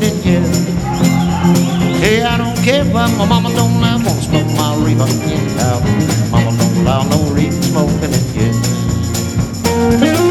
smoking in here. Hey, I don't care why my mama don't want to smoke my reefer anyhow. Mama don't allow no reefer smoking in here.